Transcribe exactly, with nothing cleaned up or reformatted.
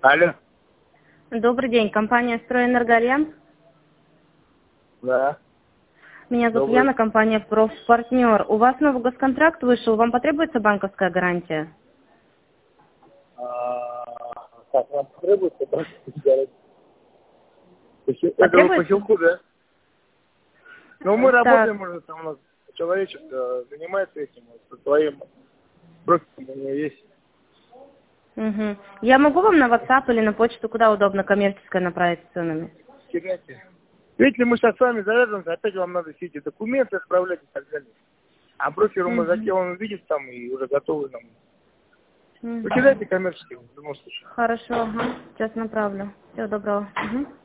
Алло. Добрый день, компания «Стройэнергоальянс». Да. Меня зовут Добрый. Яна, компания «Профпартнер». У вас новый госконтракт вышел, вам потребуется банковская гарантия? А, так, нам потребуется банковская гарантия? Это вы Потребуется? по щелку, да? Ну, мы Так, работаем уже, там у нас человечек занимается этим, вот, со своим профилем у него есть. угу. Я могу вам на WhatsApp или на почту, куда удобно, коммерческое направить с ценами? Теряйте. Видите, мы сейчас с вами завязываемся, опять вам надо все эти документы отправлять и так далее. А брокеру мы Угу. затем, он увидит там и уже готовы нам. Вы Угу. кидайте коммерческий в любом случае. Хорошо, ага. Сейчас направлю. Всего доброго. Угу.